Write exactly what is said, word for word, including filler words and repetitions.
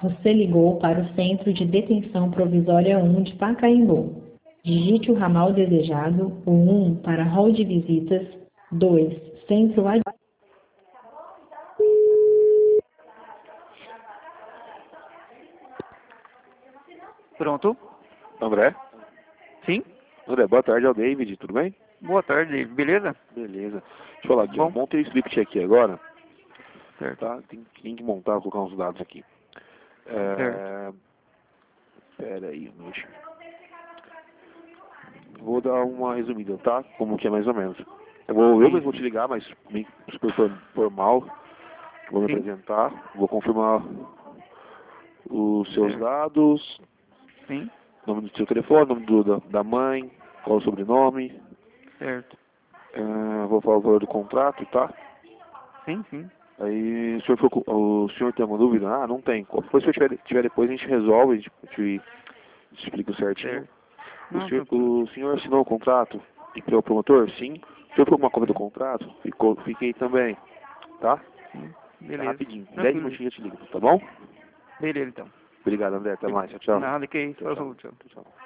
Você ligou para o Centro de Detenção Provisória um de Pacaembu. Digite o ramal desejado, o um para hall de visitas, dois, centro ad... Pronto? André? Sim? André, boa tarde, é o David, tudo bem? Boa tarde, David. Beleza? Beleza. Deixa eu falar aqui, eu Bom. montei o script aqui agora, Certo. tá? Tem, tem que montar, colocar uns dados aqui. Certo. É... Pera aí, deixa. Vou dar uma resumida, tá? Como que é mais ou menos. Eu vou, eu Sim, mesmo vou te ligar, mas bem super for- formal. Vou me sim. apresentar, vou confirmar os seus Certo. dados, Sim. nome do seu telefone, nome do, da, da mãe, qual o sobrenome. Certo. É, vou falar o valor do contrato, tá? Sim, sim. Aí o senhor, ficou com- o senhor tem alguma dúvida? Ah, não tem. Depois se eu tiver, tiver depois a gente resolve, a gente te, te explica certinho. Certo. O Não, senhor, tranquilo. o senhor assinou o contrato e criou o promotor? Sim. O senhor ficou com uma cópia do contrato? Ficou, fiquei também. Tá? Sim. É Beleza. rapidinho. Dez Tranquilo. minutinhos eu te ligo, tá bom? Beleza, então. Obrigado, André. Até mais. Tchau, tchau. Nada, que isso. Tchau, tchau. Tchau, tchau. Tchau, tchau.